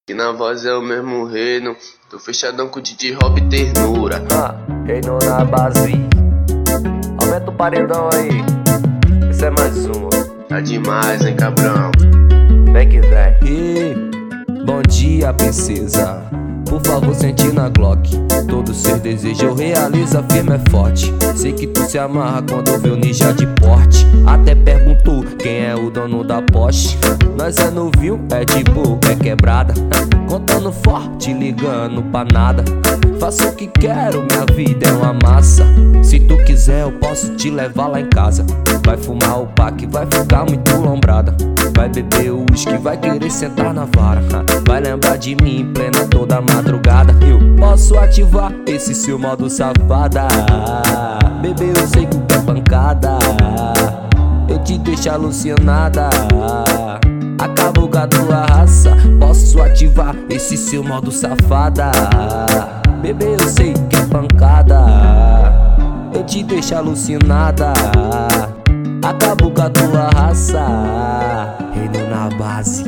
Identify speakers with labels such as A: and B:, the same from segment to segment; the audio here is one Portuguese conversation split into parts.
A: Que na voz é o mesmo reino, tô fechadão com o Didi Rob ternura.
B: Reino na base. Aumenta o paredão aí. Esse é mais uma.
A: Tá demais, hein, cabrão.
B: Vem que vem.
C: Bom dia, princesa. Por favor, sente na Glock. Todo seu desejo realiza, firme é forte. Sei que tu se amarra quando vê o ninja de porte. Até pergunto quem é o dono da Porsche. Nós é novinho, é tipo, é quebrada. Contando forte, ligando pra nada. Faço o que quero, minha vida é uma massa. Se tu quiser eu posso te levar lá em casa. Vai fumar o pack, vai ficar muito lombrada. Vai beber o uísque, vai querer sentar na vara. Vai lembrar de mim em plena toda madrugada. Eu posso ativar esse seu modo safada. Bebê, eu sei que é pancada. Eu te deixo alucinada. Acabo com a tua raça. Posso ativar esse seu modo safada. Bebê, eu sei que é pancada. Eu te deixo alucinada. Acabo com a tua raça. Reino na base.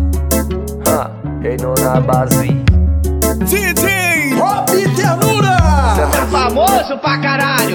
B: Reino na base.
D: DJ Rob Ternura.
E: Tá famoso pra caralho.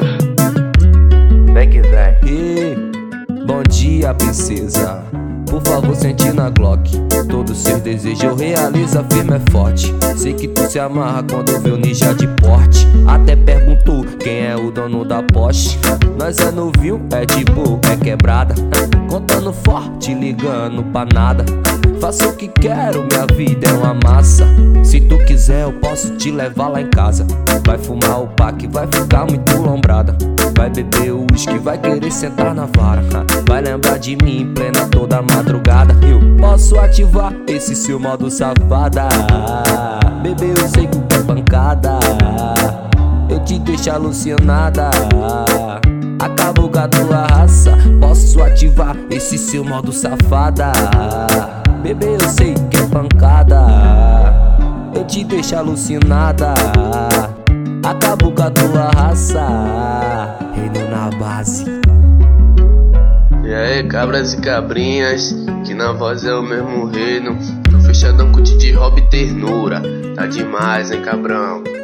B: Vem que vem.
C: Bom dia, princesa. Por favor, sente na Glock. Todo seu desejo realiza, firme é forte. Sei que tu se amarra quando vê o ninja de porte. Até pergunto quem é o dono da Porsche. Nós é novinho, é tipo, é quebrada. Contando forte, ligando pra nada. Faço o que quero, minha vida é uma massa. Se tu quiser eu posso te levar lá em casa. Vai fumar o pack, vai ficar muito lombrada. Vai beber o uísque, vai querer sentar na vara. Vai lembrar de mim em plena toda madrugada. Eu posso ativar esse seu modo safada. Bebê, eu sei que é pancada. Eu te deixo alucinada. Acabo com a tua raça. Posso ativar esse seu modo safada. Bebê, eu sei que é pancada. Eu te deixo alucinada. Acabo com a tua raça. Reino na base.
A: E aí, cabras e cabrinhas, que na voz é o mesmo reino, tô fechadão com o Didi Rob ternura. Tá demais, hein, cabrão.